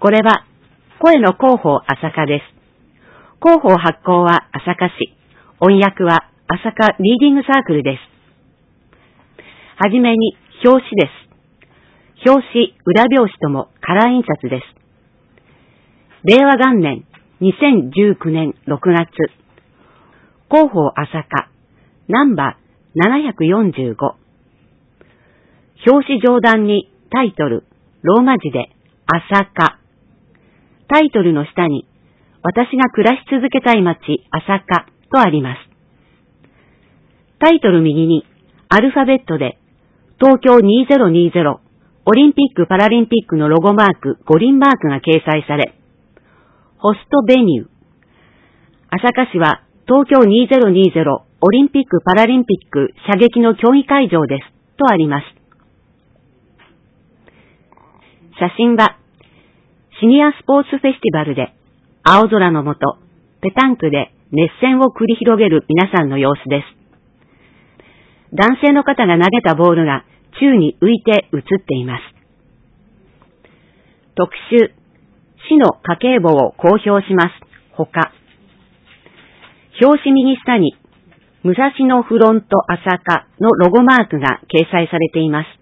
これは、声の広報朝霞です。広報発行は朝霞市。音訳は朝霞リーディングサークルです。はじめに、表紙です。表紙、裏表紙ともカラー印刷です。令和元年、2019年6月。広報朝霞、ナンバー745。表紙上段にタイトル、ローマ字で朝霞。タイトルの下に、私が暮らし続けたい街、朝霞とあります。タイトル右に、アルファベットで、東京2020オリンピック・パラリンピックのロゴマーク、五輪マークが掲載され、ホストベニュー。朝霞市は、東京2020オリンピック・パラリンピック射撃の競技会場です、とあります。写真は、シニアスポーツフェスティバルで、青空の下、ペタンクで熱戦を繰り広げる皆さんの様子です。男性の方が投げたボールが宙に浮いて映っています。特集、市の家計簿を公表します。他。表紙右下に、武蔵野フロント朝霞のロゴマークが掲載されています。